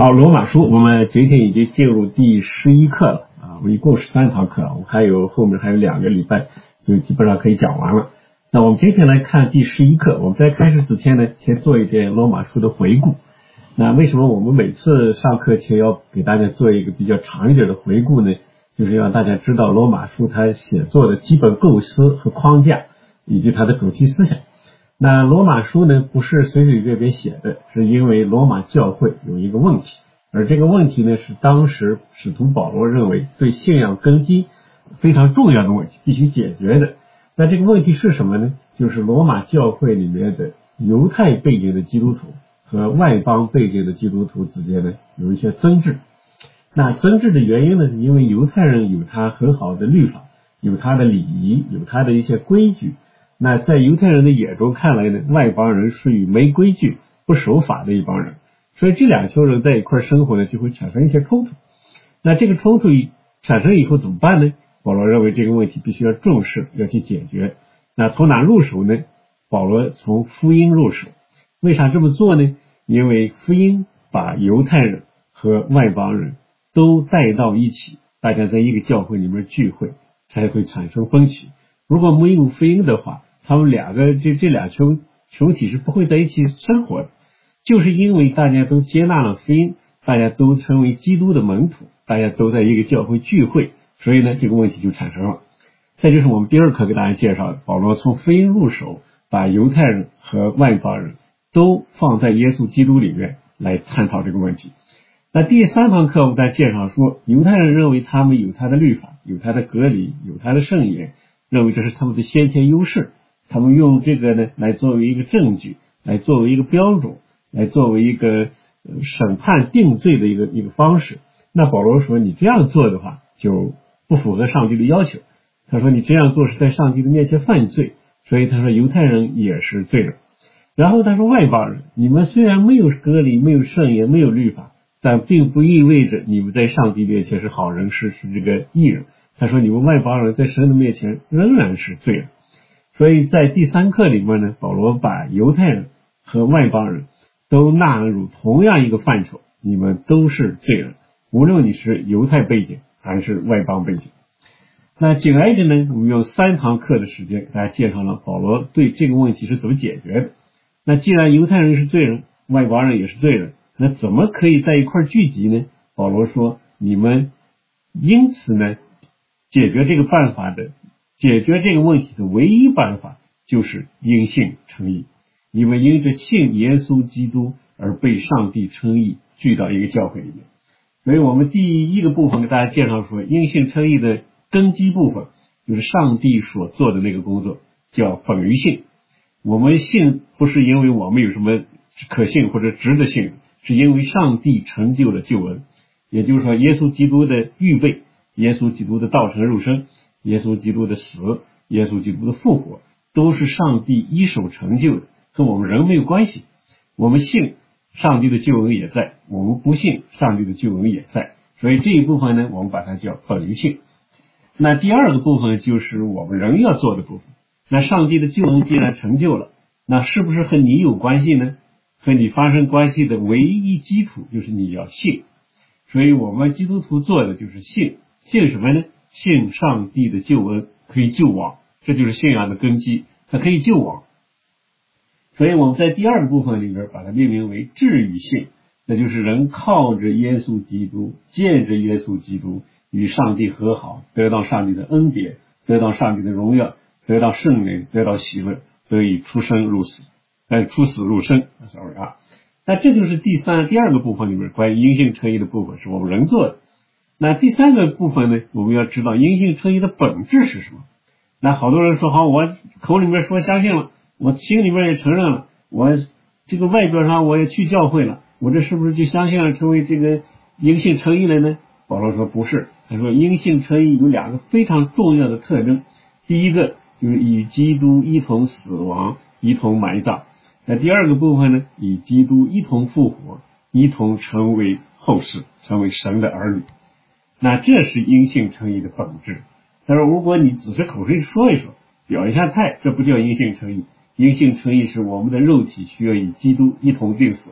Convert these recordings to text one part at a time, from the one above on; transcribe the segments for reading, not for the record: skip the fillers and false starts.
好，罗马书我们今天已经进入第11课了啊，我一共13堂课，我们后面还有2个礼拜就基本上可以讲完了。那我们今天来看第11课，我们在开始之前呢，先做一点罗马书的回顾。那为什么我们每次上课前要给大家做一个比较长一点的回顾呢？就是让大家知道罗马书它写作的基本构思和框架，以及它的主题思想。那罗马书呢，不是随随便便写的，是因为罗马教会有一个问题，而这个问题呢，是当时使徒保罗认为对信仰根基非常重要的问题，必须解决的。那这个问题是什么呢？就是罗马教会里面的犹太背景的基督徒和外邦背景的基督徒之间呢，有一些争执。那争执的原因呢，是因为犹太人有他很好的律法，有他的礼仪，有他的一些规矩。那在犹太人的眼中看来呢，外邦人属于没规矩、不守法的一帮人，所以这两群人在一块生活呢，就会产生一些冲突。那这个冲突产生以后怎么办呢？保罗认为这个问题必须要重视，要去解决。那从哪入手呢？保罗从福音入手。为啥这么做呢？因为福音把犹太人和外邦人都带到一起，大家在一个教会里面聚会，才会产生分歧。如果没有福音的话，他们这两群体是不会在一起生活的。就是因为大家都接纳了福音，大家都成为基督的门徒，大家都在一个教会聚会，所以呢，这个问题就产生了。这就是我们第2课给大家介绍的，保罗从福音入手，把犹太人和外邦人都放在耶稣基督里面来探讨这个问题。那第3堂课我们在介绍说，犹太人认为他们有他的律法，有他的革礼，有他的圣言，认为这是他们的先天优势，他们用这个呢来作为一个证据，来作为一个标准，来作为一个审判定罪的一个方式。那保罗说，你这样做的话就不符合上帝的要求，他说你这样做是在上帝的面前犯罪，所以他说犹太人也是罪人。然后他说外邦人，你们虽然没有革礼，没有圣言，没有律法，但并不意味着你们在上帝面前是好人，是这个义人。他说你们外邦人在神的面前仍然是罪人。所以在第3课里面呢，保罗把犹太人和外邦人都纳入同样一个范畴，你们都是罪人，无论你是犹太背景还是外邦背景。那紧挨着呢，我们用3堂课的时间给大家介绍了保罗对这个问题是怎么解决的。那既然犹太人是罪人，外邦人也是罪人，那怎么可以在一块聚集呢？保罗说，你们因此呢，解决这个问题的唯一办法就是因信称义。你们因着信耶稣基督而被上帝称义，聚到一个教会里面。所以我们第1个部分给大家介绍说，因信称义的根基部分就是上帝所做的那个工作，叫本于信。我们信不是因为我们有什么可信或者值得信，是因为上帝成就了救恩。也就是说，耶稣基督的预备，耶稣基督的道成肉身，耶稣基督的死，耶稣基督的复活，都是上帝一手成就的，和我们人没有关系。我们信上帝的救恩也在，我们不信上帝的救恩也在。所以这一部分呢，我们把它叫本于信。那第2个部分就是我们人要做的部分。那上帝的救恩既然成就了，那是不是和你有关系呢？和你发生关系的唯一基础就是你要信。所以我们基督徒做的就是信。信什么呢？信上帝的救恩可以救亡，这就是信仰的根基，它可以救亡。所以我们在第2个部分里边把它命名为治与信，那就是人靠着耶稣基督，借着耶稣基督与上帝和好，得到上帝的恩典，得到上帝的荣耀，得到圣灵，得到喜乐，得以出死入生。那这就是第2个部分里面关于因信称义的部分，是我们人做的。那第3个部分呢，我们要知道因信称义的本质是什么。那好多人说，好，我口里面说相信了，我心里面也承认了，我这个外表上我也去教会了，我这是不是就相信了，成为这个因信称义了呢？保罗说不是，他说因信称义有2个非常重要的特征。第一个就是与基督一同死亡，一同埋葬。那第2个部分呢，与基督一同复活，一同成为后世，成为神的儿女。那这是因信称义的本质。他说如果你只是口水说一说，表一下态，这不叫因信称义。因信称义是我们的肉体需要与基督一同定死，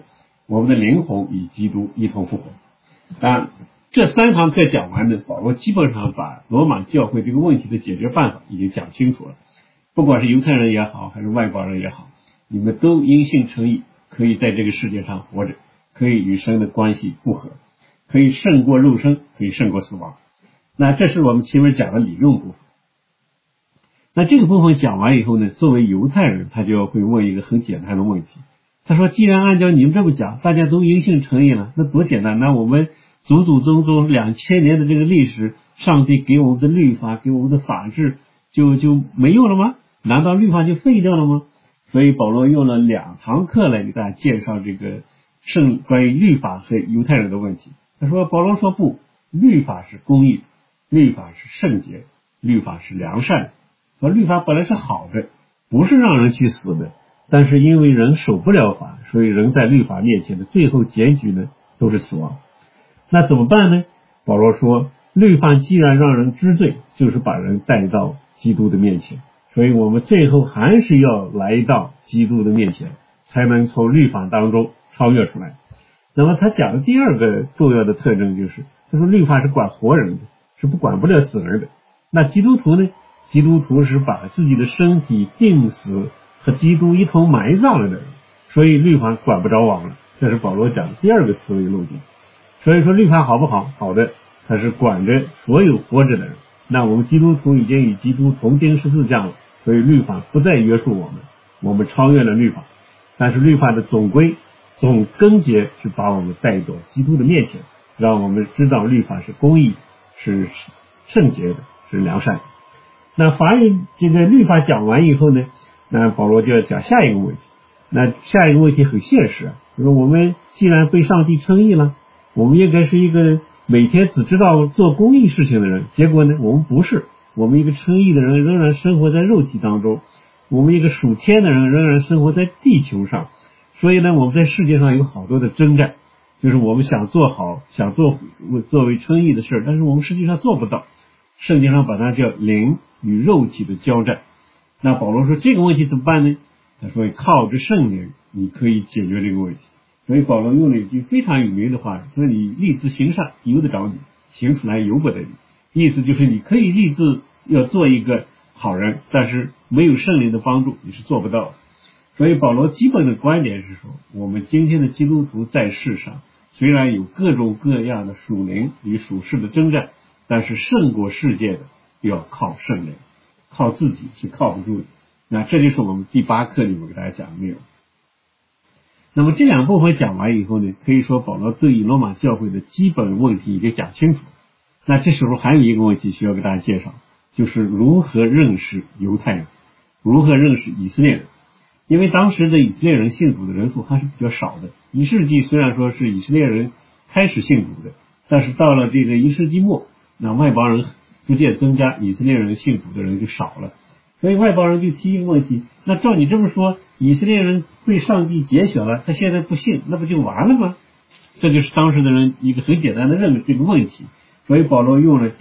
我们的灵魂与基督一同复活。这3堂课讲完呢，保罗基本上把罗马教会这个问题的解决办法已经讲清楚了。不管是犹太人也好，还是外邦人也好，你们都因信称义，可以在这个世界上活着，可以与神的关系复合，可以胜过肉身，可以胜过死亡。那这是我们前面讲的理论部分。那这个部分讲完以后呢，作为犹太人，他就会问一个很简单的问题。他说，既然按照你们这么讲，大家都因信称义了，那多简单，那我们祖祖宗宗2000年的这个历史，上帝给我们的律法，给我们的法治就没用了吗？难道律法就废掉了吗？所以保罗用了2堂课来给大家介绍这个关于律法和犹太人的问题。他说，保罗说不，律法是公义，律法是圣洁，律法是良善。说律法本来是好的，不是让人去死的，但是因为人守不了法，所以人在律法面前的最后结局呢都是死亡。那怎么办呢？保罗说，律法既然让人知罪，就是把人带到基督的面前，所以我们最后还是要来到基督的面前，才能从律法当中超越出来。那么他讲的第2个重要的特征就是，他说律法是管活人的，是不管不了死人的。那基督徒呢？基督徒是把自己的身体钉死和基督一同埋葬了的人，所以律法管不着我们。这是保罗讲的第2个思维路径。所以说律法好不好？好的，它是管着所有活着的人。那我们基督徒已经与基督同钉十字架了，所以律法不再约束我们，我们超越了律法。但是律法的总归总根结是把我们带到基督的面前，让我们知道律法是公义，是圣洁的，是良善的。那这个律法讲完以后呢，那保罗就要讲下一个问题。那下一个问题很现实，就是我们既然被上帝称义了，我们应该是一个每天只知道做公益事情的人。结果呢，我们不是，我们一个称义的人仍然生活在肉体当中，我们一个属天的人仍然生活在地球上。所以呢，我们在世界上有好多的征战，就是我们想做好，想作为称义的事，但是我们实际上做不到。圣经上把它叫灵与肉体的交战。那保罗说这个问题怎么办呢？他说靠着圣灵你可以解决这个问题。所以保罗用了一句非常有名的话，说你立志行善，由得着你，行出来由不得你。意思就是你可以立志要做一个好人，但是没有圣灵的帮助你是做不到的。所以保罗基本的观点是说，我们今天的基督徒在世上虽然有各种各样的属灵与属世的征战，但是胜过世界的要靠圣灵，靠自己是靠不住的。那这就是我们第8课里面给大家讲的内容。那么这2部分讲完以后呢，可以说保罗对于罗马教会的基本问题已经讲清楚。那这时候还有一个问题需要给大家介绍，就是如何认识犹太人，如何认识以色列人。因为当时的以色列人信主的人数还是比较少的。1世纪虽然说是以色列人开始信主的，但是到了这个1世纪末，那外邦人逐渐增加，以色列人信主的人就少了。所以外邦人就提一个问题，那照你这么说，以色列人被上帝拣选了，他现在不信，那不就完了吗？这就是当时的人一个很简单的这个问题。所以保罗用了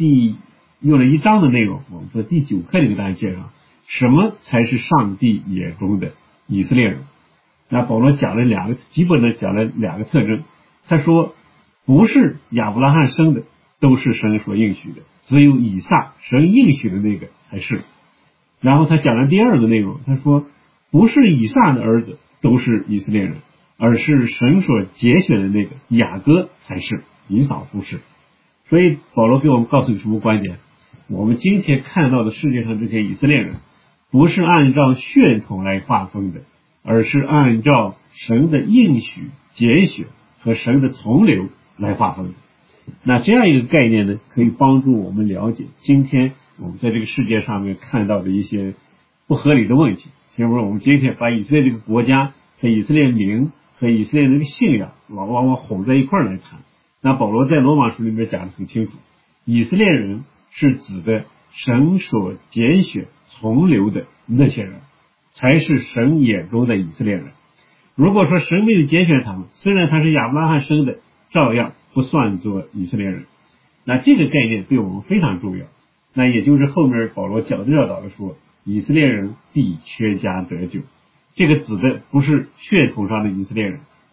1章的内容，我们说第9课里给大家介绍什么才是上帝眼中的以色列人。那保罗讲了基本的讲了2个特征。他说不是亚伯拉罕生的都是神所应许的，只有以撒神应许的那个才是。然后他讲了第2个内容，他说不是以撒的儿子都是以色列人，而是神所拣选的那个雅各才是，以扫不是。所以保罗给我们告诉你什么观点？我们今天看到的世界上这些以色列人不是按照血统来划分的，而是按照神的应许、拣选和神的从流来划分的。那这样一个概念呢，可以帮助我们了解今天我们在这个世界上面看到的一些不合理的问题。比如说我们今天把以色列这个国家和以色列民和以色列这个信仰往往混在一块来谈。那保罗在罗马书里面讲得很清楚，以色列人是指的神所拣选从流的那些人，才是神眼中的以色列人。如果说神没有拣选他们，虽然他是亚伯拉罕生的，照样不算作以色列人。那这个概念对我们非常重要。那也就是后面保罗教导的说，以色列人必缺家得救。这个指的不是血统上的以色列人，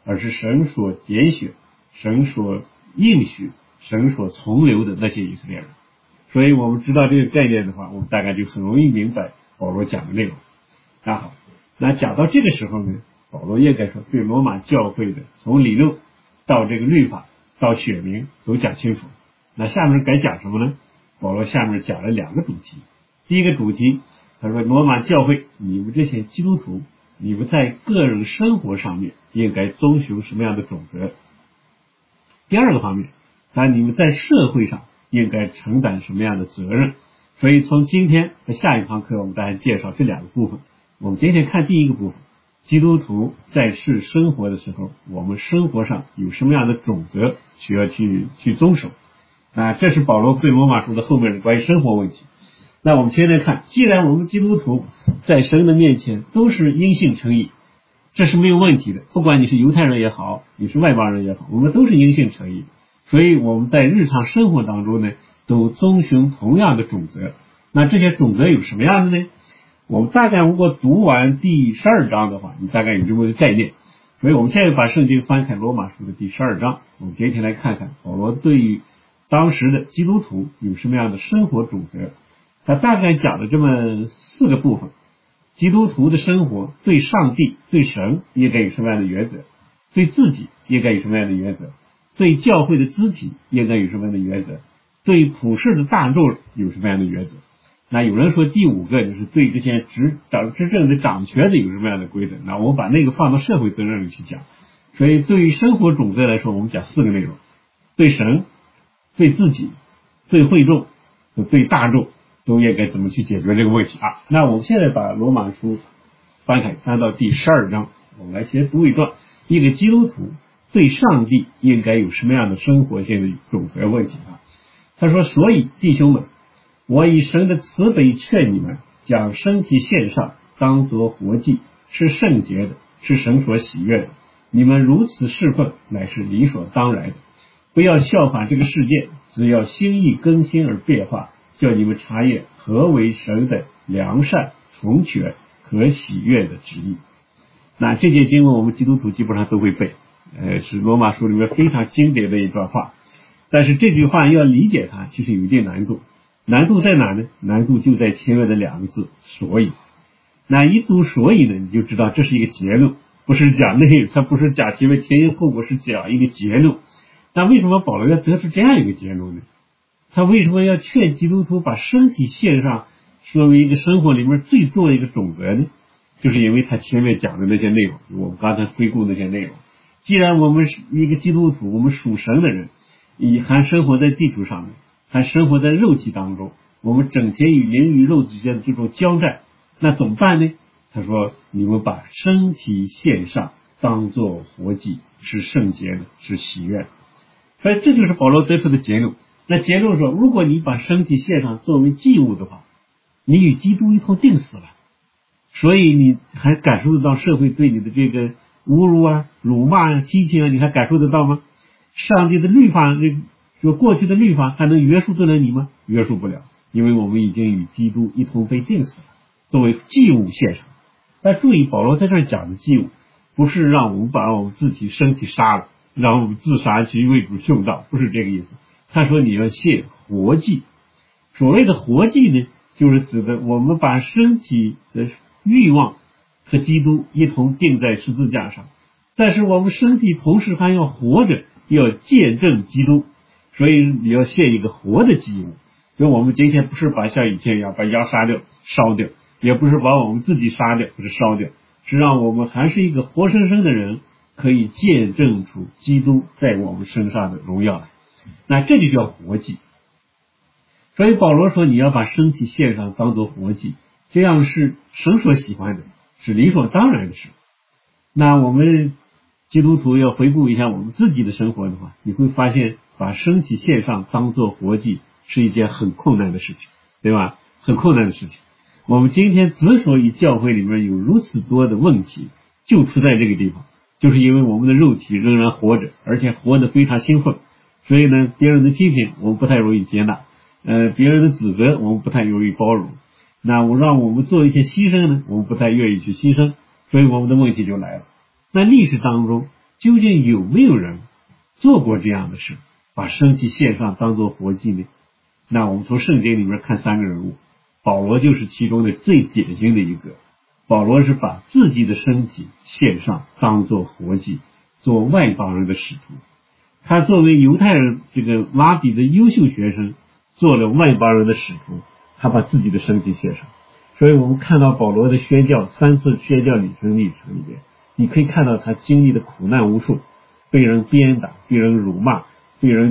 而是神所拣选、神所应许、神所从留的那些以色列人。所以我们知道这个概念的话，我们大概就很容易明白保罗讲的内容。那好，那讲到这个时候呢，保罗应该说对罗马教会的从理论到这个律法到选民都讲清楚。那下面该讲什么呢？保罗下面讲了2个主题。第一个主题，他说罗马教会，你们这些基督徒，你们在个人生活上面应该遵循什么样的准则。第二个方面，你们在社会上应该承担什么样的责任。所以从今天和下一堂课我们大家介绍这2个部分。我们今天看第一个部分，基督徒在世生活的时候，我们生活上有什么样的准则需要去遵守。这是保罗对罗马书的后面的关于生活问题。那我们现在看，既然我们基督徒在神的面前都是因信称义，这是没有问题的，不管你是犹太人也好，你是外邦人也好，我们都是因信称义。所以我们在日常生活当中呢，都遵循同样的准则。那这些准则有什么样的呢？我们大概如果读完第12章的话，你大概有这么个概念。所以我们现在把圣经翻开罗马书的第12章，我们今天来看看保罗对于当时的基督徒有什么样的生活准则。他大概讲了这么4个部分。基督徒的生活对上帝、对神应该有什么样的原则，对自己应该有什么样的原则，对教会的肢体应该有什么样的原则，对普世的大众有什么样的原则。那有人说第5个就是对这些执政的掌权的有什么样的规则。那我们把那个放到社会责任里去讲。所以对于生活准则来说，我们讲4个内容：对神、对自己、对会众、对大众，都应该怎么去解决这个问题啊？那我们现在把罗马书翻到第12章，我们来先读一段，一个基督徒对上帝应该有什么样的生活性的准则问题啊？他说：所以弟兄们，我以神的慈悲劝你们，将身体献上，当作活祭，是圣洁的，是神所喜悦的。你们如此侍奉，乃是理所当然的。不要效法这个世界，只要心意更新而变化，叫你们察验何为神的良善、纯全和喜悦的旨意。那这节经文我们基督徒基本上都会背，是罗马书里面非常经典的一段话。但是这句话要理解它，其实有一定难度。难度在哪呢？难度就在前面的2个字，所以。那一读所以呢，你就知道这是一个结论，不是讲内容，它不是讲前面前因后果，是讲一个结论。那为什么保罗要得出这样一个结论呢？他为什么要劝基督徒把身体献上，作为一个生活里面最重要的一个准则呢？就是因为他前面讲的那些内容，我们刚才回顾那些内容。既然我们是一个基督徒，我们属神的人，还生活在地球上面，还生活在肉体当中，我们整天与灵与肉之间的这种交战，那怎么办呢？他说：你们把身体献上，当作活祭，是圣洁的，是喜悦的。所以这就是保罗得出的结论。那结论说，如果你把身体献上作为祭物的话，你与基督一同定死了，所以你还感受得到社会对你的这个侮辱啊、辱骂啊、批评啊，你还感受得到吗？上帝的律法，就过去的律法还能约束得了你吗？约束不了，因为我们已经与基督一同被定死了，作为祭物献上。但注意，保罗在这儿讲的祭物，不是让我们把我们自己身体杀了，让我们自杀去为主殉道，不是这个意思。他说你要献活祭。所谓的活祭呢，就是指的我们把身体的欲望和基督一同钉在十字架上，但是我们身体同时还要活着，要见证基督，所以你要献一个活的祭物。所以我们今天不是把像以前一样把羊杀掉烧掉，也不是把我们自己杀掉或者烧掉，是让我们还是一个活生生的人，可以见证出基督在我们身上的荣耀来。那这就叫活祭。所以保罗说你要把身体献上当作活祭，这样是神所喜欢的，是理所当然的事。那我们基督徒要回顾一下我们自己的生活的话，你会发现把身体献上当作活祭是一件很困难的事情，对吧？很困难的事情。我们今天之所以教会里面有如此多的问题，就出在这个地方，就是因为我们的肉体仍然活着，而且活得非常兴奋，所以呢，别人的批评我们不太容易接纳，别人的指责我们不太容易包容，那让我们做一些牺牲呢，我们不太愿意去牺牲，所以我们的问题就来了。那历史当中究竟有没有人做过这样的事，把身体献上当作活祭呢？那我们从圣经里面看3个人物，保罗就是其中的最典型的一个。保罗是把自己的身体献上当作活祭，做外邦人的使徒。他作为犹太人这个拉比的优秀学生，做了外邦人的使徒，他把自己的身体献上。所以我们看到保罗的宣教3次宣教历程里边，你可以看到他经历的苦难无数，被人鞭打，被人辱骂，被人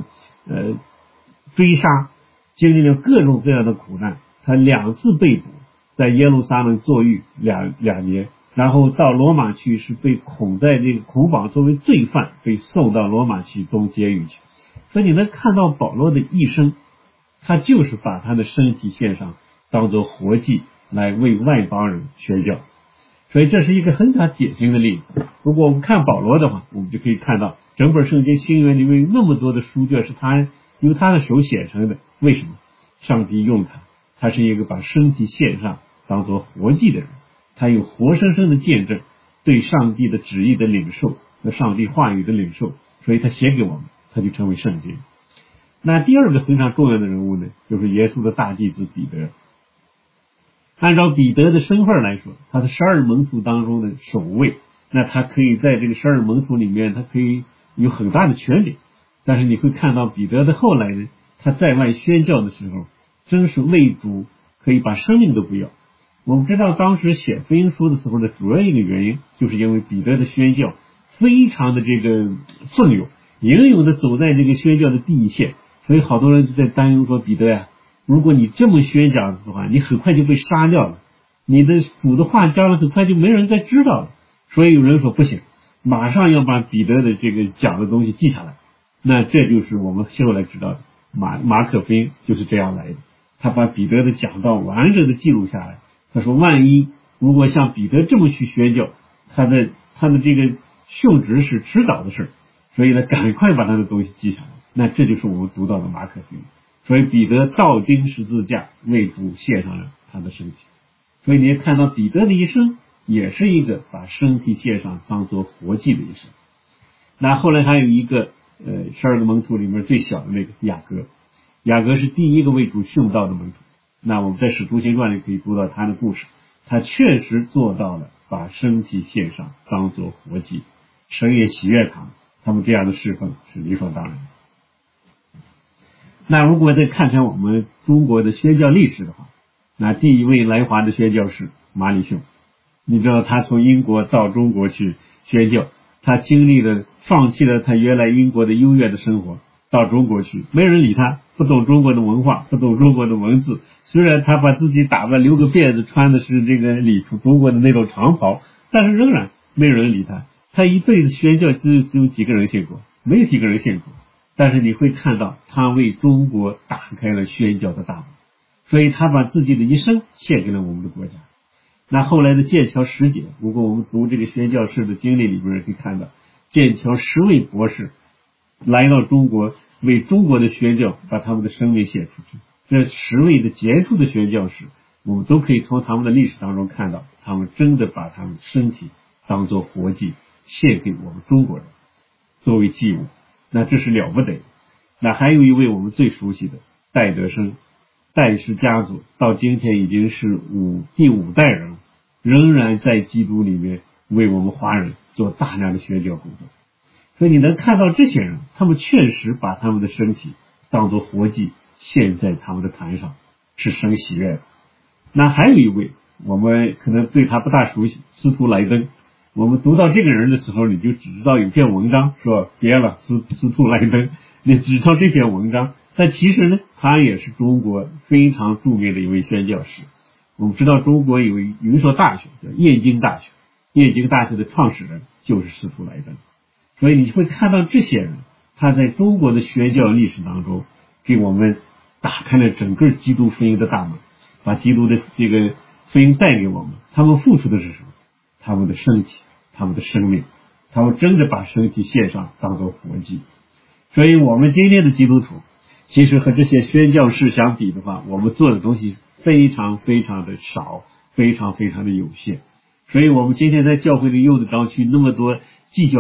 追杀，经历了各种各样的苦难。他2次被捕，在耶路撒冷坐狱两年，然后到罗马去是被捆在这个捆绑作为罪犯，被送到罗马去中监狱去。所以你能看到保罗的一生，他就是把他的身体献上当作活祭来为外邦人宣教。所以这是一个很典型的例子。如果我们看保罗的话，我们就可以看到整本圣经新约里面有那么多的书卷是他由他的手写成的。为什么？上帝用他是一个把身体献上当作活祭的人，他有活生生的见证，对上帝的旨意的领受和上帝话语的领受，所以他写给我们，他就成为圣经。那第二个非常重要的人物呢，就是耶稣的大弟子彼得。按照彼得的身份来说，他是12门徒当中的首位，那他可以在这个12门徒里面，他可以有很大的权柄。但是你会看到彼得的后来呢，他在外宣教的时候，真是为主可以把生命都不要。我们知道当时写福音书的时候的主要一个原因，就是因为彼得的宣教非常的这个奋勇，英勇的走在这个宣教的第一线。所以好多人就在担忧说，彼得呀，如果你这么宣讲的话，你很快就被杀掉了，你的主的话将来很快就没人再知道了。所以有人说不行，马上要把彼得的这个讲的东西记下来。那这就是我们后来知道的马可福音就是这样来的，他把彼得的讲道完整的记录下来。他说万一如果像彼得这么去宣教，他的这个殉职是迟早的事，所以呢赶快把他的东西记下来。那这就是我们读到的马可福音。所以彼得倒钉十字架，为主献上了他的身体。所以你也看到彼得的一生也是一个把身体献上当作活祭的一生。那后来还有一个12个门徒里面最小的那个雅各，雅各是第一个为主殉道的门徒。那我们在使徒行传里可以读到他的故事，他确实做到了把身体献上当作活祭，神也喜悦他们这样的侍奉是理所当然的。那如果再看看我们中国的宣教历史的话，那第一位来华的宣教士马礼逊，你知道他从英国到中国去宣教，他放弃了他原来英国的优越的生活，到中国去，没人理他，不懂中国的文化，不懂中国的文字。虽然他把自己打扮留个辫子，穿的是这个礼服中国的那种长袍，但是仍然没有人理他。他一辈子宣教只有几个人信过，没有几个人信过。但是你会看到他为中国打开了宣教的大门，所以他把自己的一生献给了我们的国家。那后来的剑桥十姐，如果我们读这个宣教士的经历里边可以看到，剑桥10位博士来到中国，为中国的宣教把他们的生命献出去。这10位的杰出的宣教士，我们都可以从他们的历史当中看到，他们真的把他们身体当作活祭献给我们中国人作为祭物，那这是了不得。那还有一位我们最熟悉的戴德生，戴氏家族到今天已经是第5代人，仍然在基督里面为我们华人做大量的宣教工作。所以你能看到这些人，他们确实把他们的身体当作活祭献在他们的坛上，是神喜悦的。那还有一位我们可能对他不大熟悉，司徒莱登。我们读到这个人的时候，你就只知道有篇文章说别了司徒莱登，你只知道这篇文章，但其实呢他也是中国非常著名的一位宣教士。我们知道中国有一所大学叫燕京大学，燕京大学的创始人就是司徒莱登。所以你会看到这些人，他在中国的宣教历史当中给我们打开了整个基督福音的大门，把基督的这个福音带给我们。他们付出的是什么？他们的身体，他们的生命，他们真的把身体献上当作活祭。所以我们今天的基督徒其实和这些宣教士相比的话，我们做的东西非常非常的少，非常非常的有限。所以我们今天在教会的用得着去那么多计较吗？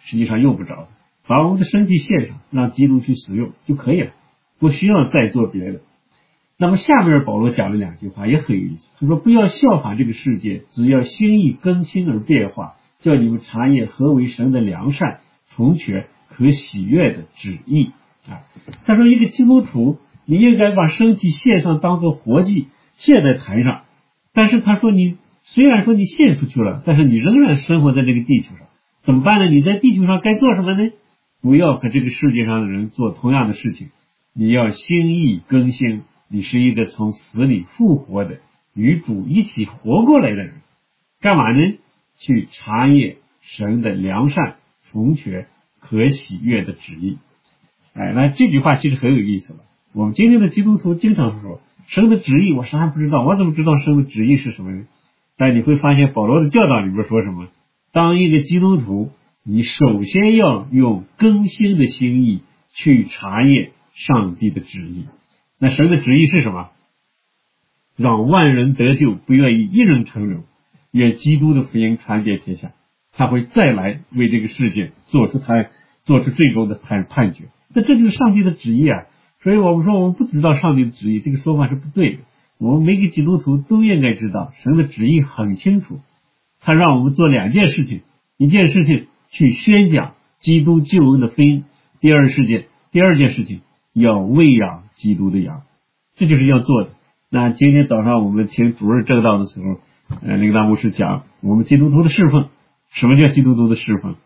实际上用不着，把我们的身体献上，让基督去使用就可以了，不需要再做别的。那么下面保罗讲了2句话也很有意思，他说不要效法这个世界，只要心意更新而变化，叫你们察验何为神的良善、纯全、可喜悦的旨意啊。他说一个基督徒你应该把身体献上，当作活祭献在坛上，但是他说你虽然说你献出去了，但是你仍然生活在这个地球上，怎么办呢？你在地球上该做什么呢？不要和这个世界上的人做同样的事情，你要心意更新，你是一个从死里复活的与主一起活过来的人。干嘛呢？去查验神的良善、纯全、可喜悦的旨意。那这句话其实很有意思了。我们今天的基督徒经常说神的旨意我啥也不知道，我怎么知道神的旨意是什么呢？但你会发现保罗的教导里边说什么？当一个基督徒，你首先要用更新的心意去查验上帝的旨意。那神的旨意是什么？让万人得救，不愿意一人成流，愿基督的福音传遍天下。他会再来为这个世界做出最终的判决。那这就是上帝的旨意啊！所以我们说我们不知道上帝的旨意，这个说法是不对的。我们每个基督徒都应该知道神的旨意很清楚，他让我们做2件事情，一件事情去宣讲基督救恩的福音，第二件事情要喂养基督的羊，这就是要做的。那今天早上我们听主日正道的时候，灵大牧师讲我们基督徒的侍奉。什么叫基督徒的侍奉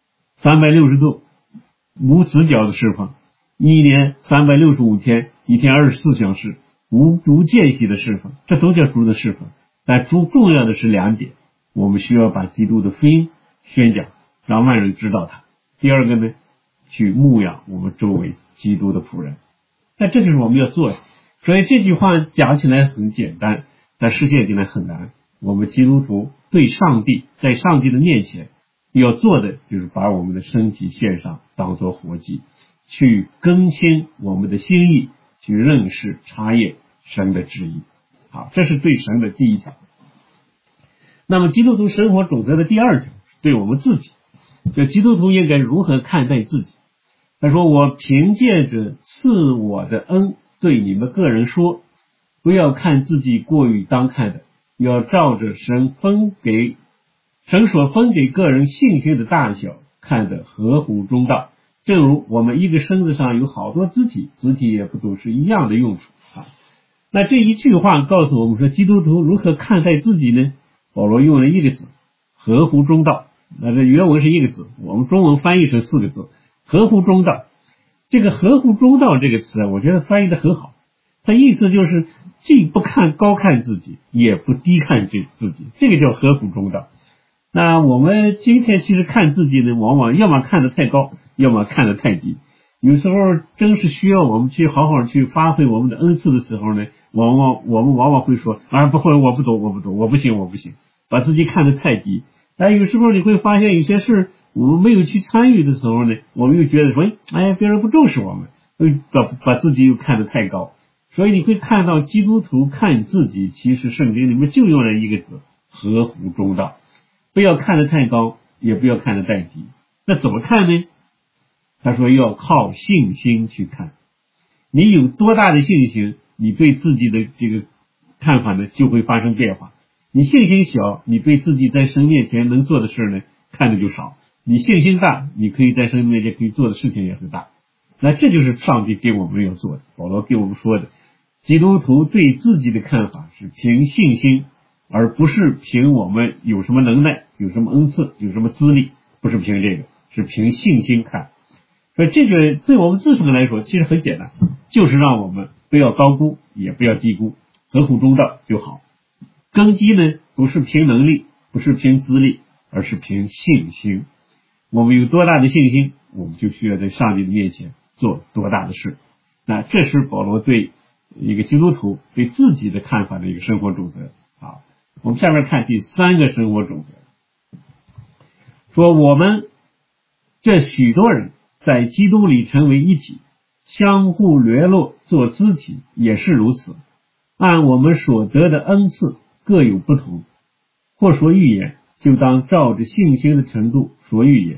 ？360度无死角的侍奉，一年365天，一天24小时无间隙的侍奉，这都叫主的侍奉。但重要的是2点，我们需要把基督的福音宣讲，让万人知道他。第二个呢，去牧养我们周围基督的仆人。那这就是我们要做的。所以这句话讲起来很简单，但实现起来很难。我们基督徒对上帝，在上帝的面前要做的就是把我们的身体献上，当作活祭，去更新我们的心意，去认识查验神的旨意。好，这是对神的第一条。那么基督徒生活准则的第2条是对我们自己，就基督徒应该如何看待自己。他说我凭借着赐我的恩对你们个人说，不要看自己过于当看的，要照着神所分给个人信心的大小看得合乎中道。正如我们一个身子上有好多肢体，肢体也不都是一样的用处啊。那这一句话告诉我们说基督徒如何看待自己呢？保罗用了1个字，合乎中道。那这原文是1个字，我们中文翻译成4个字，合乎中道。这个合乎中道这个词我觉得翻译的很好，它意思就是既不高看自己，也不低看自己，这个叫合乎中道。那我们今天其实看自己呢，往往要么看得太高，要么看得太低。有时候真是需要我们去好好去发挥我们的恩赐的时候呢，我们往往会说不会，我不懂，我不行，把自己看得太低。但有时候你会发现有些事我们没有去参与的时候呢，我们又觉得说别人不重视我们，把自己又看得太高。所以你会看到基督徒看自己，其实圣经里面就用了1个字，合乎中道。不要看得太高，也不要看得太低。那怎么看呢？他说要靠信心去看。你有多大的信心，你对自己的这个看法呢就会发生变化。你信心小，你对自己在神面前能做的事呢看的就少。你信心大，你可以在神面前可以做的事情也很大。那这就是上帝给我们要做的，保罗给我们说的，基督徒对自己的看法是凭信心，而不是凭我们有什么能耐，有什么恩赐，有什么资历，不是凭这个，是凭信心看。所以这个对我们自身来说其实很简单，就是让我们不要高估，也不要低估，合乎中道就好。根基呢，不是凭能力，不是凭资历，而是凭信心。我们有多大的信心，我们就需要在上帝的面前做多大的事。那这是保罗对一个基督徒对自己的看法的一个生活准则。好，我们下面看第3个生活准则，说我们这许多人在基督里成为一体，相互联络做肢体也是如此。按我们所得的恩赐各有不同，或说预言，就当照着信心的程度说预言；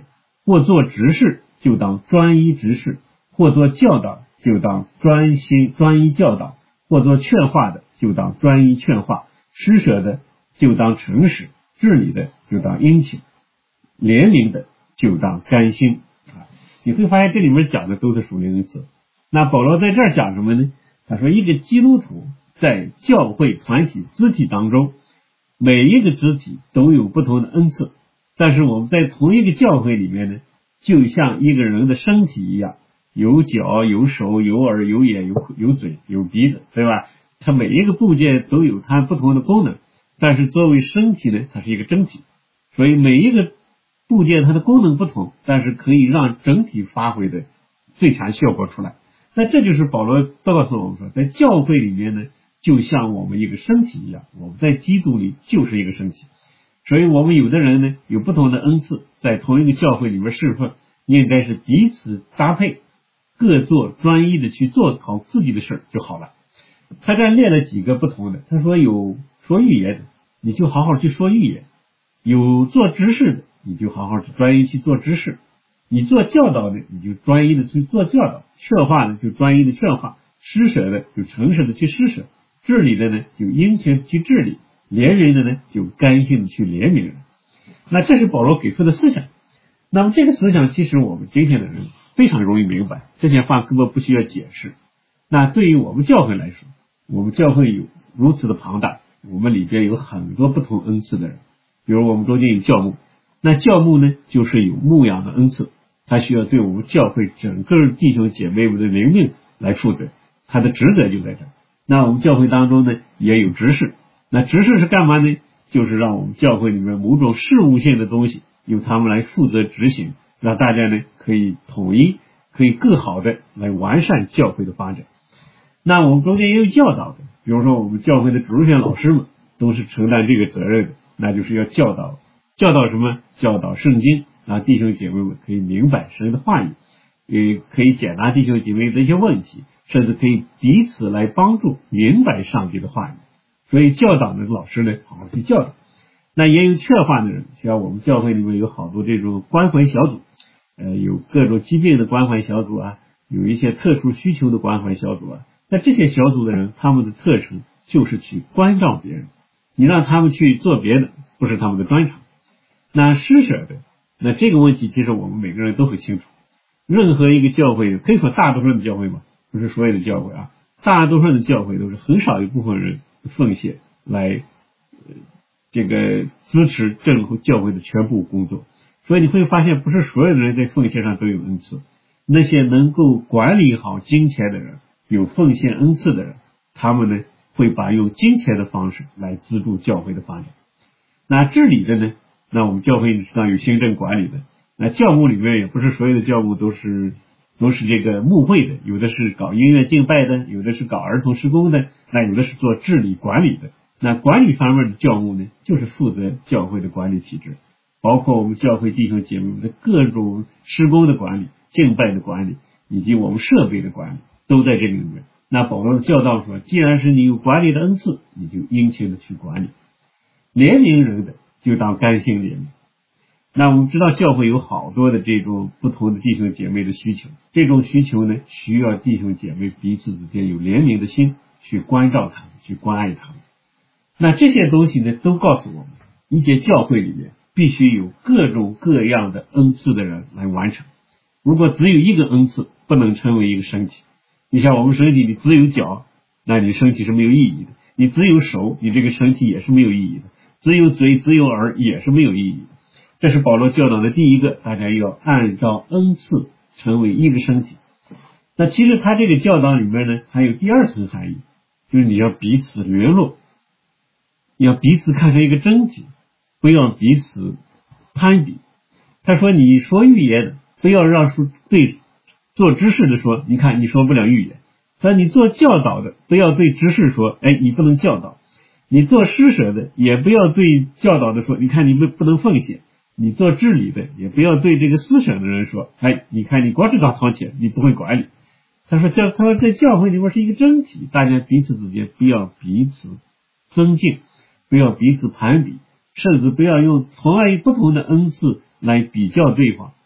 或做执事就当专一执事，或做教导就当专一教导，或做劝化的就当专一劝化，施舍的就当诚实，治理的就当殷勤，怜悯的就当甘心。你会发现这里面讲的都是属灵恩赐。那保罗在这儿讲什么呢？他说一个基督徒在教会团体肢体当中，每一个肢体都有不同的恩赐，但是我们在同一个教会里面呢，就像一个人的身体一样，有脚有手有耳有眼有嘴有鼻子，对吧？它每一个部件都有它不同的功能，但是作为身体呢，它是一个整体，所以每一个部件它的功能不同，但是可以让整体发挥的最强效果出来。那这就是保罗告诉我们说，在教会里面呢，就像我们一个身体一样，我们在基督里就是一个身体。所以我们有的人呢有不同的恩赐，在同一个教会里面侍奉，应该是彼此搭配，各做专一的去做好自己的事就好了。他这列了几个不同的，他说有说预言的，你就好好去说预言；有做执事的，你就好好专一去做执事；你做教导的，你就专一的去做教导；劝化的就专一的劝化；施舍的就诚实的去施舍；治理的呢就殷勤的去治理；怜悯的呢就甘心的去怜悯人。那这是保罗给出的思想。那么这个思想其实我们今天的人非常容易明白，这些话根本不需要解释。那对于我们教会来说，我们教会有如此的庞大，我们里边有很多不同恩赐的人，比如我们中间有教牧，那教牧呢就是有牧养的恩赐，他需要对我们教会整个弟兄姐妹们的灵命来负责，他的职责就在这。那我们教会当中呢也有执事，那执事是干嘛呢？就是让我们教会里面某种事务性的东西由他们来负责执行，让大家呢可以统一，可以更好的来完善教会的发展。那我们中间也有教导的，比如说我们教会的主任老师们都是承担这个责任的，那就是要教导什么？教导圣经，让弟兄姐妹们可以明白神的话语，也可以解答弟兄姐妹的一些问题，甚至可以彼此来帮助明白上帝的话语。所以教导的老师呢，好好去教导。那也有劝化的人，像我们教会里面有好多这种关怀小组，有各种疾病的关怀小组啊，有一些特殊需求的关怀小组啊。那这些小组的人，他们的特征就是去关照别人，你让他们去做别的，不是他们的专长。那施舍的，那这个问题其实我们每个人都很清楚，任何一个教会，可以说大多数的教会嘛，不是所有的教会啊，大多数的教会都是很少一部分人奉献来这个支持教会的全部工作。所以你会发现，不是所有的人在奉献上都有恩赐，那些能够管理好金钱的人，有奉献恩赐的人，他们呢会把用金钱的方式来资助教会的发展。那治理的呢，那我们教会知道有行政管理的，那教牧里面也不是所有的教牧都是这个牧会的，有的是搞音乐敬拜的，有的是搞儿童施工的，那有的是做治理管理的。那管理方面的教牧呢，就是负责教会的管理体制，包括我们教会弟兄姐妹们的各种施工的管理、敬拜的管理，以及我们设备的管理，都在这里面。那保罗的教导说，既然是你有管理的恩赐，你就殷勤的去管理。怜悯人的就当甘心怜悯。那我们知道教会有好多的这种不同的弟兄姐妹的需求，这种需求呢，需要弟兄姐妹彼此之间有怜悯的心，去关照他们，去关爱他们。那这些东西呢，都告诉我们，一节教会里面必须有各种各样的恩赐的人来完成。如果只有一个恩赐，不能称为一个身体。你像我们身体里只有脚，那你身体是没有意义的；你只有手，你这个身体也是没有意义的；只有嘴，只有耳，也是没有意义的。这是保罗教导的第一个，大家要按照恩赐成为一个身体。那其实他这个教导里面呢，还有第二层含义，就是你要彼此联络，要彼此看成一个整体，不要彼此攀比。他说你说预言的，不要让对做执事的说，你看你说不了预言。他说你做教导的，不要对执事说，你不能教导。你做施舍的，也不要对教导的说，你看你不能奉献。你做治理的，也不要对这个施舍的人说，你看你光知道掏钱，你不会管理。他说在教会里面是一个整体，大家彼此之间不要彼此尊敬，不要彼此攀比，甚至不要用从来不同的恩赐来比较对方，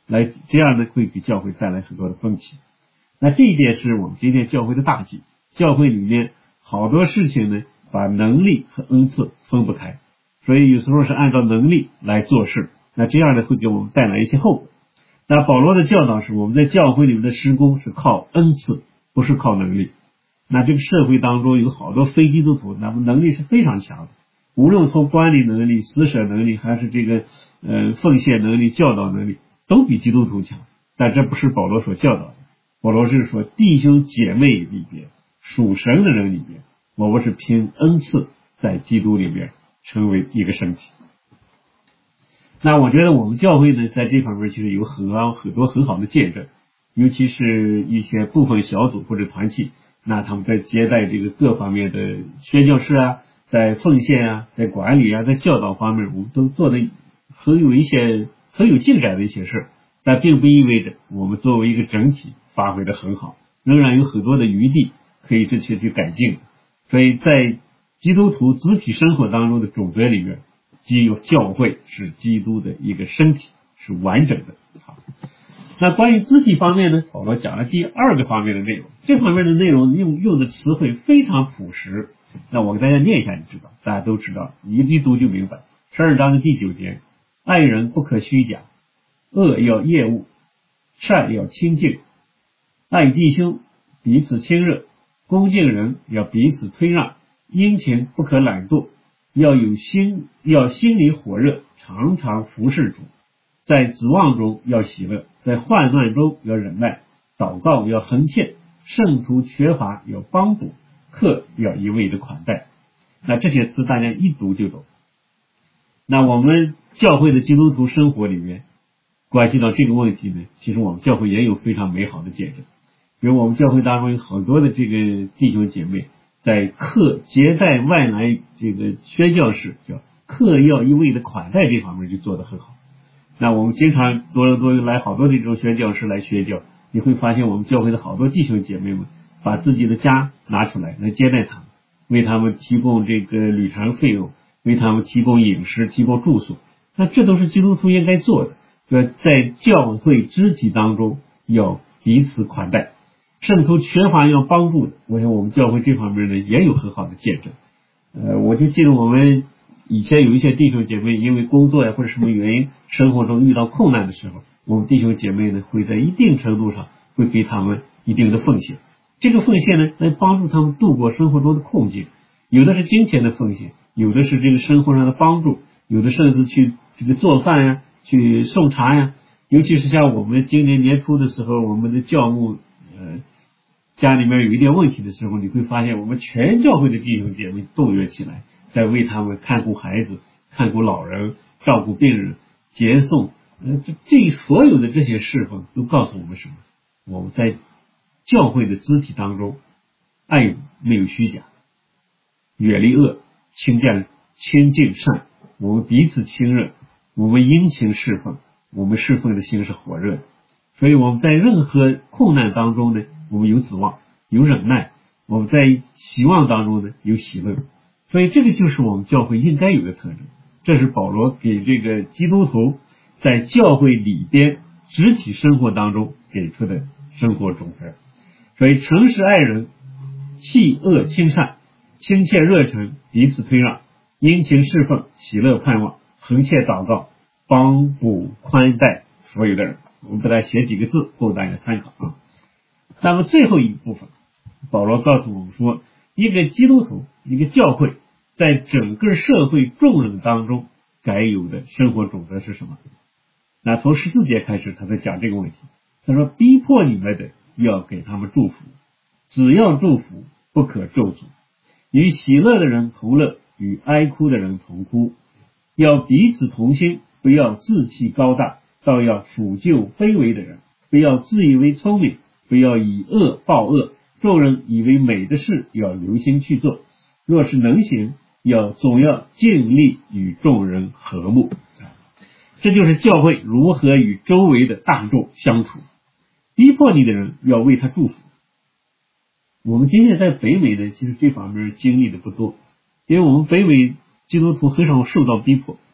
这样呢会给教会带来很多的分歧。那这一点是我们今天教会的大忌。教会里面好多事情呢，把能力和恩赐分不开，所以有时候是按照能力来做事，那这样呢会给我们带来一些后果。那保罗的教导是，我们在教会里面的施工是靠恩赐，不是靠能力。那这个社会当中有好多非基督徒，那么能力是非常强的，无论从管理能力、施舍能力，还是这个奉献能力、教导能力，都比基督徒强。但这不是保罗所教导的。保罗是说，弟兄姐妹里边，属神的人里边，我们是凭恩赐在基督里面成为一个身体。那我觉得我们教会呢，在这方面其实有很多很好的见证，尤其是一些部分小组或者团契，那他们在接待这个各方面的宣教士啊，在奉献啊，在管理啊，在教导方面，我们都做的很有进展的一些事，但并不意味着我们作为一个整体发挥的很好，仍然有很多的余地可以这些去改进。所以在基督徒肢体生活当中的总则里面，既有教会是基督的一个身体，是完整的。好，那关于肢体方面呢，保罗讲了第二个方面的内容，这方面的内容用的词汇非常朴实。那我给大家念一下，你知道，大家都知道，你一读就明白。12章的第9节，爱人不可虚假，恶要厌恶，善要亲近，爱弟兄彼此亲热，恭敬人要彼此推让，殷勤不可懒惰，要心里火热，常常服侍主，在指望中要喜乐，在患难中要忍耐，祷告要恒切，圣徒缺乏要帮补，客要一味的款待。那这些词大家一读就懂。那我们教会的基督徒生活里面，关系到这个问题呢，其实我们教会也有非常美好的见证。比如我们教会当中有很多的这个弟兄姐妹，在接待外来这个宣教士，叫客要一味的款待这方面就做得很好。那我们经常多来好多的这种宣教士来宣教，你会发现我们教会的好多弟兄姐妹们把自己的家拿出来接待他们，为他们提供这个旅程费用，为他们提供饮食，提供住宿。那这都是基督徒应该做的，在教会肢体当中要彼此款待，圣徒缺乏要帮助的。我想我们教会这方面呢也有很好的见证。我就记得我们以前有一些弟兄姐妹因为工作呀或者什么原因，生活中遇到困难的时候，我们弟兄姐妹呢会在一定程度上会给他们一定的奉献。这个奉献呢来帮助他们度过生活中的困境，有的是金钱的奉献，有的是这个生活上的帮助，有的甚至去这个做饭呀，去送茶呀。尤其是像我们今年年初的时候，我们的教务家里面有一点问题的时候，你会发现我们全教会的弟兄姐妹动员起来，在为他们看顾孩子、看顾老人、照顾病人、接送，这所有的这些侍奉都告诉我们什么？我们在教会的肢体当中，爱没有虚假，远离恶，亲近善，我们彼此亲热，我们殷勤侍奉，我们侍奉的心是火热的。所以我们在任何困难当中呢，我们有指望，有忍耐，我们在希望当中呢有喜乐。所以这个就是我们教会应该有的特征。这是保罗给这个基督徒在教会里边肢体生活当中给出的生活准则。所以诚实爱人，弃恶亲善，亲切热忱，彼此推让，殷勤侍奉，喜乐盼望，恒切祷告，帮补宽待所有的人。我们给大家写几个字供大家参考啊。那么最后一部分，保罗告诉我们说，一个基督徒，一个教会在整个社会众人当中该有的生活准则是什么？那从14节开始他在讲这个问题。他说，逼迫你们的要给他们祝福，只要祝福，不可咒诅。与喜乐的人同乐，与哀哭的人同哭，要彼此同心，不要志气高大，倒要抚救卑微的人，不要自以为聪明，不要以恶报恶，众人以为美的事要留心去做，若是能行，总要尽力与众人和睦。这就是教会如何与周围的大众相处。逼迫你的人要为他祝福。我们今天在北美呢，其实这方面经历的不多，因为我们北美基督徒很少受到逼迫。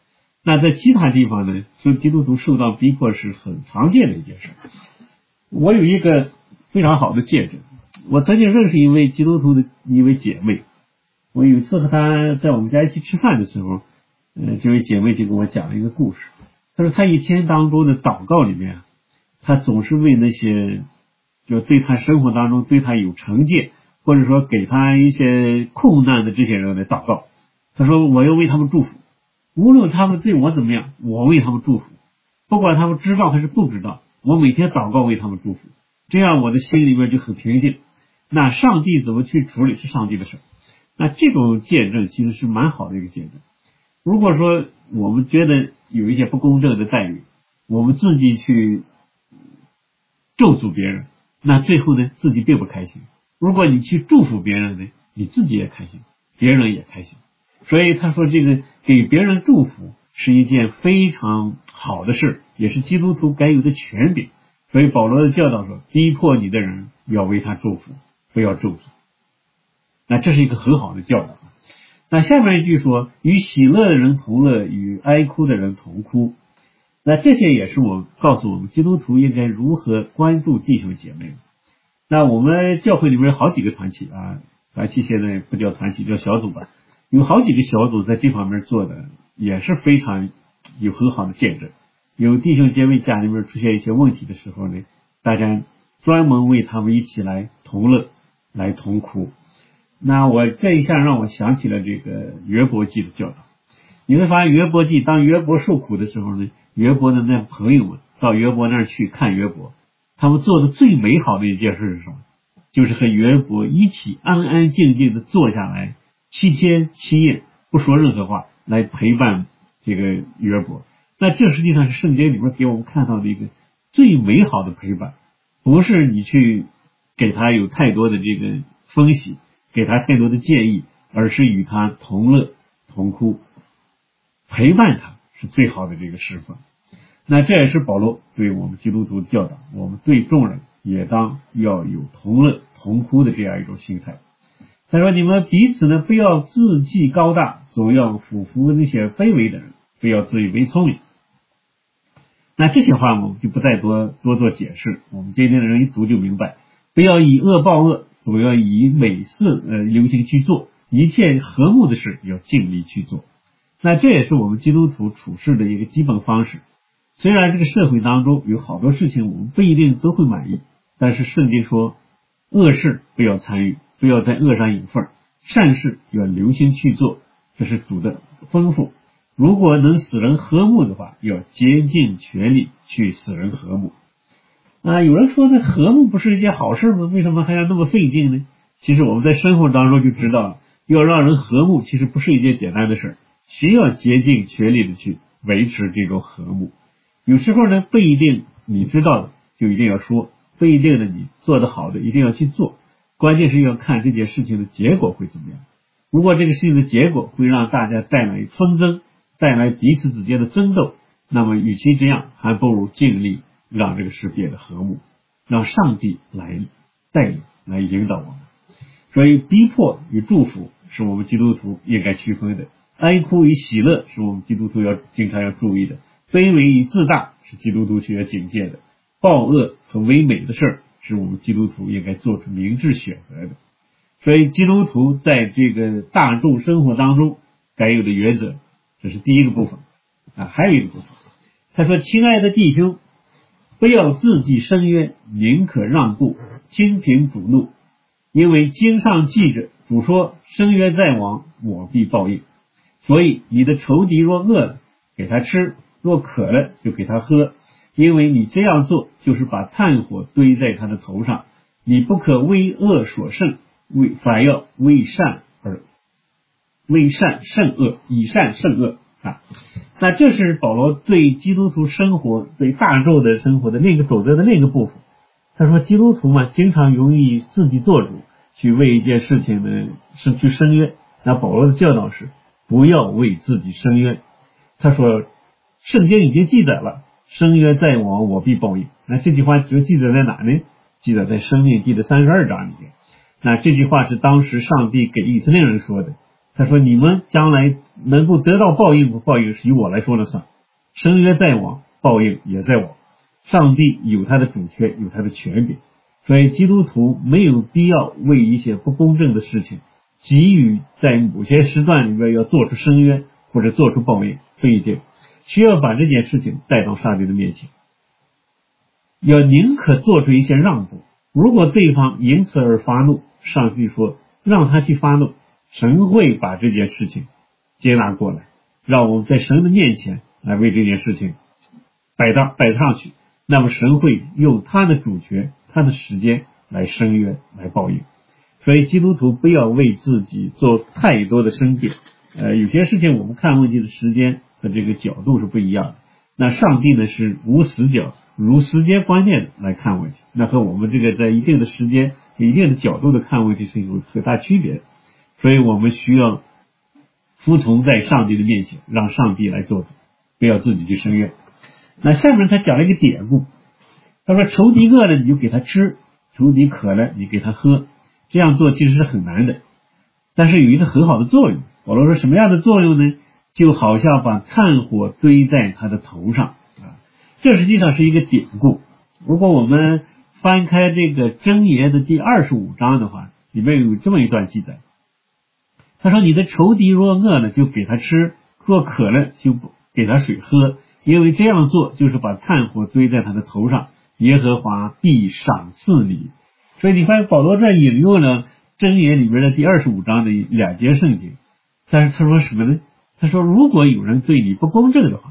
那在其他地方呢，说基督徒受到逼迫是很常见的一件事。我有一个非常好的见证，我曾经认识一位基督徒的一位姐妹，我有一次和她在我们家一起吃饭的时候，这位姐妹就跟我讲了一个故事。她说她一天当中的祷告里面，她总是为那些就对她生活当中对她有成见，或者说给她一些困难的这些人来祷告。她说我要为他们祝福，无论他们对我怎么样，我为他们祝福，不管他们知道还是不知道，我每天祷告为他们祝福，这样我的心里面就很平静。那上帝怎么去处理是上帝的事。那这种见证其实是蛮好的一个见证。如果说我们觉得有一些不公正的待遇，我们自己去咒诅别人，那最后呢自己并不开心。如果你去祝福别人呢，你自己也开心，别人也开心。所以他说这个给别人祝福是一件非常好的事，也是基督徒该有的权柄。所以保罗的教导说，逼迫你的人要为他祝福，不要咒诅。那这是一个很好的教导。那下面一句说，与喜乐的人同乐，与哀哭的人同哭。那这些也是我告诉我们基督徒应该如何关注弟兄姐妹。那我们教会里面有好几个团体啊，团体现在不叫团体，叫小组吧，有好几个小组在这方面做的也是非常有很好的见证。有弟兄姐妹家里面出现一些问题的时候呢，大家专门为他们一起来同乐，来同哭。那我这一下让我想起了这个约伯记的教导。你会发现约伯记，当约伯受苦的时候呢，约伯的那朋友们到约伯那儿去看约伯，他们做的最美好的一件事是什么？就是和约伯一起安安静静的坐下来7天7夜，不说任何话，来陪伴这个约伯。那这实际上是圣经里面给我们看到的一个最美好的陪伴，不是你去给他有太多的这个分析，给他太多的建议，而是与他同乐同哭，陪伴他是最好的这个释放。那这也是保罗对我们基督徒的教导，我们对众人也当要有同乐同哭的这样一种心态。他说，你们彼此呢不要自计高大，总要俯服那些卑微的人，不要自以为聪明。那这些话我们就不再多做解释，我们今天的人一读就明白。不要以恶报恶，不要以美色流行去做，一切和睦的事要尽力去做。那这也是我们基督徒处事的一个基本方式。虽然这个社会当中有好多事情我们不一定都会满意，但是圣经说恶事不要参与，不要在恶上引份，善事要留心去做，这是主的吩咐。如果能使人和睦的话，要竭尽全力去使人和睦。有人说呢，和睦不是一件好事吗？为什么还要那么费劲呢？其实我们在生活当中就知道了，要让人和睦其实不是一件简单的事，需要竭尽全力的去维持这种和睦。有时候呢，不一定你知道的就一定要说，不一定的你做得好的一定要去做，关键是要看这件事情的结果会怎么样。如果这个事情的结果会让大家带来纷争，带来彼此之间的争斗，那么与其这样，还不如尽力让这个世界的和睦，让上帝来带领，来引导我们。所以逼迫与祝福是我们基督徒应该区分的，哀哭与喜乐是我们基督徒经常要注意的，卑微与自大是基督徒需要警戒的，暴恶和唯美的事是我们基督徒应该做出明智选择的。所以基督徒在这个大众生活当中该有的原则，这是第一个部分。还有一个部分，他说，亲爱的弟兄，不要自己申冤，宁可让步，轻平主怒，因为经上记着，主说，申冤在王，我必报应。所以你的仇敌若饿了，给他吃，若渴了，就给他喝，因为你这样做，就是把炭火堆在他的头上。你不可为恶所胜，反要为善胜恶，以善胜恶。那这是保罗对基督徒生活，对大众的生活的那个守则的那个部分。他说基督徒嘛，经常容易自己做主，去为一件事情呢是去申冤。那保罗的教导是不要为自己申冤。他说圣经已经记载了，申冤在王，我必报应。那这句话就记载在哪呢？记载在申命记的32章里面。那这句话是当时上帝给以色列人说的。 他说你们将来能够得到报应不报应是由我来说了算，生约在我，报应也在我，上帝有他的主权，有他的权柄，所以基督徒没有必要为一些不公正的事情急于在某些时段里面要做出生约或者做出报应，不一定，需要把这件事情带到上帝的面前，要宁可做出一些让步。如果对方因此而发怒，上帝说让他去发怒，神会把这件事情接纳过来，让我们在神的面前来为这件事情摆上去，那么神会用他的主权他的时间来伸冤来报应。所以基督徒不要为自己做太多的申辩，有些事情我们看问题的时间和这个角度是不一样的，那上帝呢是无死角如时间观念来看问题，那和我们这个在一定的时间一定的角度的看问题是有很大区别的，所以我们需要服从在上帝的面前，让上帝来做主，不要自己去申冤。那下面他讲了一个典故，他说仇敌饿了你就给他吃，仇敌渴了你给他喝，这样做其实是很难的，但是有一个很好的作用。保罗说什么样的作用呢？就好像把炭火堆在他的头上这实际上是一个典故。如果我们翻开这个箴言的第25章的话，里面有这么一段记载，他说你的仇敌若饿了就给他吃，若渴了就给他水喝，因为这样做就是把炭火堆在他的头上，耶和华必赏赐你。所以你发现保罗这引用了箴言里面的第25章的2节圣经，但是他说什么呢？他说如果有人对你不公正的话，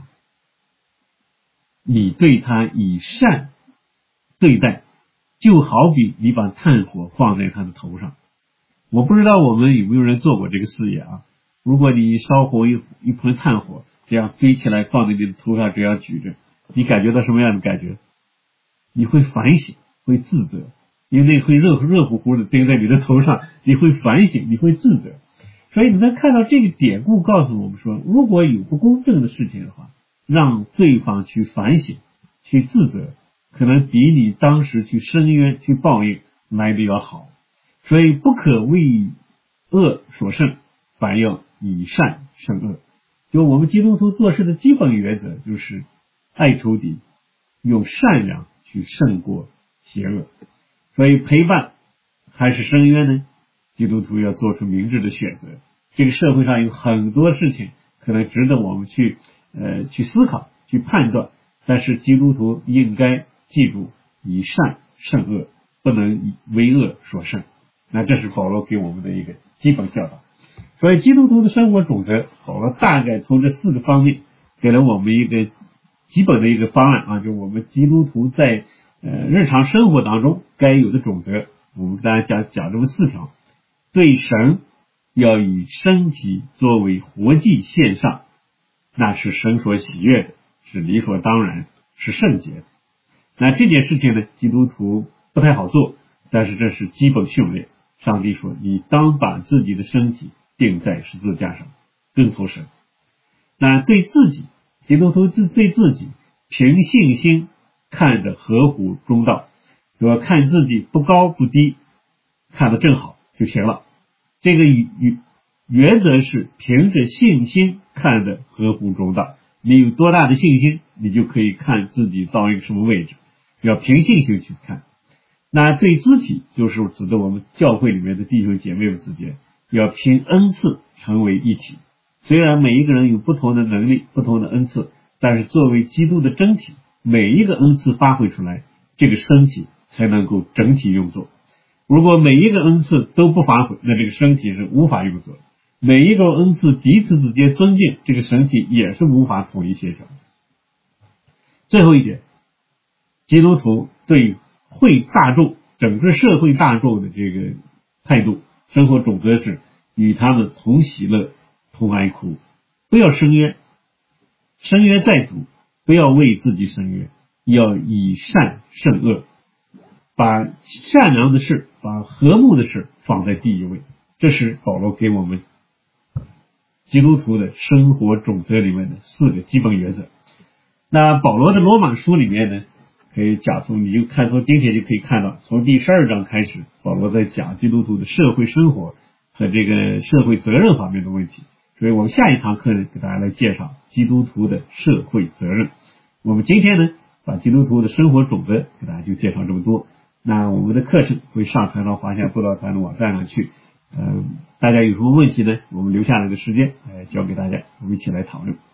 你对他以善对待，就好比你把炭火放在他的头上。我不知道我们有没有人做过这个事业啊？如果你烧火一盆炭火，这样堆起来放在你的头上，这样举着，你感觉到什么样的感觉？你会反省，会自责，因为那会热乎乎的钉在你的头上，你会反省，你会自责。所以你能看到这个典故告诉我们说，如果有不公正的事情的话，让对方去反省去自责，可能比你当时去申冤去报应来的要好。所以不可为恶所胜，反要以善胜恶。就我们基督徒做事的基本原则就是爱仇敌，用善良去胜过邪恶。所以陪伴还是申冤呢？基督徒要做出明智的选择。这个社会上有很多事情可能值得我们去思考去判断，但是基督徒应该记住以善胜恶，不能为恶所胜。那这是保罗给我们的一个基本教导。所以基督徒的生活准则，保罗大概从这4个方面给了我们一个基本的一个方案啊，就是我们基督徒在日常生活当中该有的准则。我们大家讲这么4条。对神要以身体作为活祭献上，那是神所喜悦的，是理所当然，是圣洁的。那这件事情呢，基督徒不太好做，但是这是基本训练。上帝说你当把自己的身体钉在十字架上，跟从神。那对自己，基督徒对自己凭信心看着合乎中道，说看自己不高不低，看得正好就行了。这个原则是凭着信心看得合乎中道。你有多大的信心，你就可以看自己到一个什么位置，要凭信心去看。那对肢体就是指的我们教会里面的弟兄姐妹们之间，要凭恩赐成为一体。虽然每一个人有不同的能力不同的恩赐，但是作为基督的整体，每一个恩赐发挥出来，这个身体才能够整体运作。如果每一个恩赐都不发挥，那这个身体是无法运作的。每一个恩赐彼此之间尊敬，这个身体也是无法统一协调。最后一点，基督徒对大众整个社会大众的这个态度生活准则是与他们同喜乐同哀哭，不要申冤，申冤在主，不要为自己申冤，要以善胜恶，把善良的事把和睦的事放在第一位。这是保罗给我们基督徒的生活准则里面的4个基本原则。那保罗的罗马书里面呢，可以讲你就看从今天就可以看到，从第12章开始，保罗在讲基督徒的社会生活和这个社会责任方面的问题。所以我们下一堂课呢，给大家来介绍基督徒的社会责任。我们今天呢，把基督徒的生活准则给大家就介绍这么多。那我们的课程会上传到华夏布道团的网站上去。大家有什么问题呢？我们留下来的时间交给大家，我们一起来讨论。